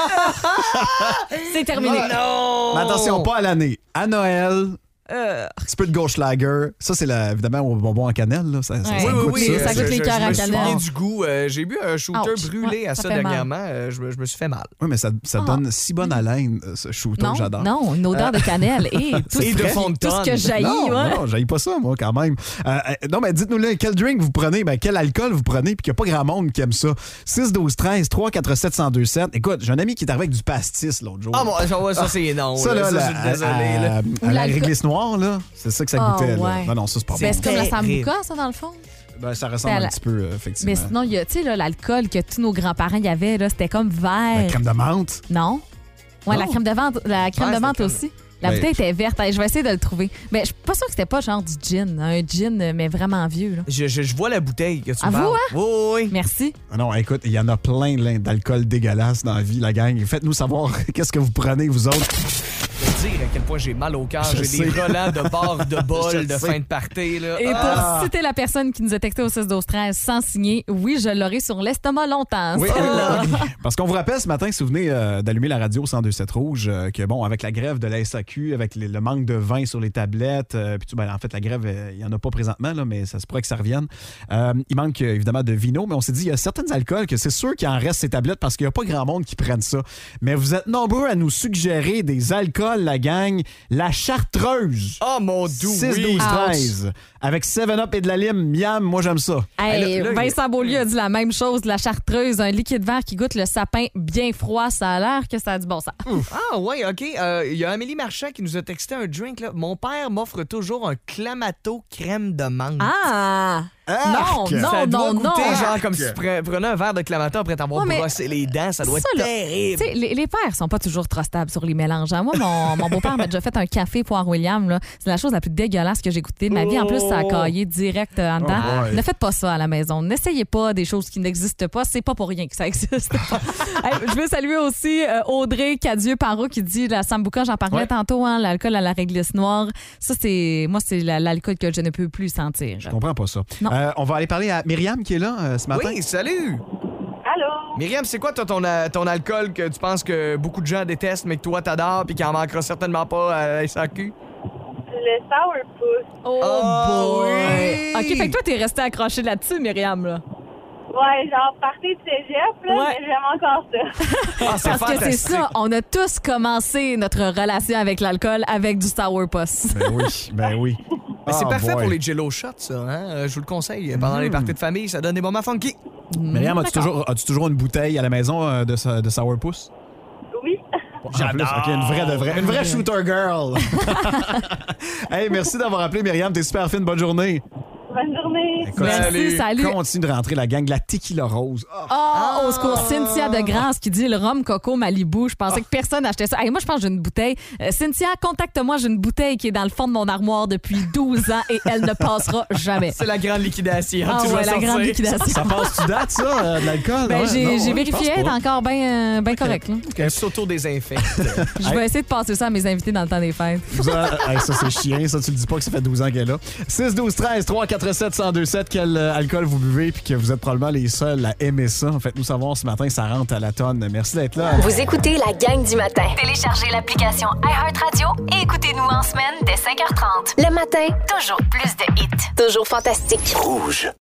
C'est terminé. non! Mais attention, pas à l'année. À Noël... Euh, Un petit peu de Goldschlager. Ça, c'est la, évidemment au bonbon en cannelle. Là. Ça, ça, Ouais. ça Oui, oui, goûte oui. ça. euh, ça goûte je- les je- cœurs je à me suis cannelle. mis du goût. Euh, j'ai bu un shooter Ouch. brûlé Ouais, à ça ça fait mal. dernièrement. Euh, je, me, je me suis fait mal. Oui, mais ça, ça Ah. donne si bonne haleine, euh, ce shooter, non, j'adore. non, une odeur de cannelle et tout, Et ce, de que- fond de tout ce que tonne. jaillit. Non, ouais. non, j'aille pas ça, moi, quand même. Euh, euh, non, mais dites-nous là, quel drink vous prenez, ben, quel alcool vous prenez, puis qu'il n'y a pas grand monde qui aime ça. six douze treize trois quatre sept un zéro deux sept. Écoute, j'ai un ami qui est arrivé avec du pastis l'autre jour. Ah, bon, ça, ouais, ça c'est non. Ça, là, là, ça, la- je suis désolé. à, là. à- Ou à la l'alcool. réglisse noire, là, c'est ça que ça Ah, goûtait. là. ouais. Non, non, ça, c'est pas Ben, bon. c'est comme la Terrible. sambuca, ça, dans le fond. Ben, ça ressemble Ben, un la- petit peu, euh, effectivement. Mais sinon, il y a, tu sais, là, l'alcool que tous nos grands-parents y avaient, là, c'était comme vert. La crème de menthe. Non? Ouais, Non. la crème de menthe, la crème Ouais, de menthe c'était aussi. La Ben, bouteille était verte. Hey, je vais essayer de le trouver. Mais je suis pas sûre que c'était pas genre du gin. Un gin, mais vraiment vieux. Là. Je, je, je vois la bouteille que tu À parles. vous, hein? Oui, oui, oui. Merci. Ah non, écoute, il y en a plein là, d'alcool dégueulasse dans la vie, la gang. Faites-nous savoir qu'est-ce que vous prenez, vous autres. Je veux dire à quel point j'ai mal au cœur. Je J'ai des sais. relents de bord de Je bol de sais. fin de party. Là. Et Ah! pour citer la personne qui nous a texté au six douze treize sans signer, oui, je l'aurai sur l'estomac longtemps. Oui, celle-là. oui. Parce qu'on vous rappelle ce matin, si vous venez euh, d'allumer la radio cent deux sept Rouge, euh, que bon, avec la grève de la S A Q, avec les- le manque de vin sur les tablettes, euh, puis tout, ben, en fait, la grève, euh, il n'y en a pas présentement, là, mais ça se pourrait que ça revienne. Euh, il manque euh, évidemment de vino, mais on s'est dit, il y a certains alcools que c'est sûr qu'il en reste ces tablettes parce qu'il n'y a pas grand monde qui prenne ça. Mais vous êtes nombreux à nous suggérer des alcools, la gang. La Chartreuse. Oh mon doux, six douze treize. Avec seven up et de la lime. Miam, moi j'aime ça. Hey, Là, là, Vincent Beaulieu a dit la même chose de la chartreuse, un liquide vert qui goûte le sapin bien froid. Ça a l'air que ça a du bon sens. Ah ouais, OK. Euh, Il y a Amélie Marchand qui nous a texté un drink. Là. Mon père m'offre toujours un Clamato crème de menthe. Ah! Non, Arc! non, ça doit non, goûter non. genre comme si tu pre- prenais un verre de Clamato après t'avoir Ouais, mais brossé les dents. Ça doit ça, être là, terrible. Tu sais, les, les pères sont pas toujours trop stables sur les mélanges. hein. Moi, mon, mon beau-père m'a déjà fait un café poire William. là. C'est la chose la plus dégueulasse que j'ai goûtée de ma vie. En plus, ça a caillé direct euh, en dedans. Oh boy. Ne faites pas ça à la maison. N'essayez pas des choses qui n'existent pas. C'est pas pour rien que ça existe. Hey, je veux saluer aussi euh, Audrey Cadieux-Parot qui dit la sambuca, j'en parlais Ouais. tantôt, hein, l'alcool à la réglisse noire. Ça, c'est moi, c'est la- l'alcool que je ne peux plus sentir. Je comprends pas ça. Non. Euh, on va aller parler à Myriam qui est là euh, ce matin. Oui, salut. Allô? Myriam, c'est quoi toi, ton, euh, ton alcool que tu penses que beaucoup de gens détestent, mais que toi t'adores puis qu'il en manquera certainement pas à la S A Q? Le sourpuss. Oh, Oh, boy! oui! OK, fait que toi, t'es resté accroché là-dessus, Myriam, là. Ouais, genre partie de cégep, là, Ouais. mais j'aime encore ça. Ah, c'est Parce que c'est fantastique. ça, on a tous commencé notre relation avec l'alcool avec du sourpuss. Ben oui, ben oui. Ben, c'est Ah, parfait boy. pour les Jello shots, ça. Hein? Euh, Je vous le conseille. Pendant les parties de famille, ça donne des moments funky. Myriam, as-tu D'accord. toujours, as-tu toujours une bouteille à la maison euh, de, sa- de Sourpuss? Oui. En plus, OK, une vraie de vraie. Une vraie shooter girl. Hey, merci d'avoir appelé, Myriam. T'es super fine. Bonne journée. Bonne journée. Écoute, Merci, salut. continue de rentrer la gang. La tequila rose. Ah. Ah, au secours, Cynthia de Grâce qui dit le rhum coco Malibu. Je pensais que personne achetait ça. Hey, moi, je pense que j'ai une bouteille. Euh, Cynthia, contacte-moi. J'ai une bouteille qui est dans le fond de mon armoire depuis douze ans et elle ne passera jamais. C'est la grande liquidation. Ah tu dois ouais, la sortir. grande liquidation. Ça passe-tu date, ça, euh, de l'alcool? Ben, Ouais, j'ai non, j'ai ouais, je vérifié, pense elle est pas. encore bien ben correct. là. Elle s'auto-désinfecte. Je vais essayer de passer ça à mes invités dans le temps des fêtes. Vous a- hey, ça, c'est chiant. Ça, tu le dis pas que ça fait douze ans qu'elle est là. six douze treize trois quatre sept un zéro deux sept. Quel euh, alcool vous buvez puis que vous êtes probablement les seuls à aimer ça. Faites-nous savoir ce matin. Ça rentre à la tonne. Merci d'être là. Vous écoutez la gang du matin. Téléchargez l'application iHeartRadio et écoutez-nous en semaine dès cinq heures trente. Le matin, Toujours plus de hits. toujours fantastique. Rouge.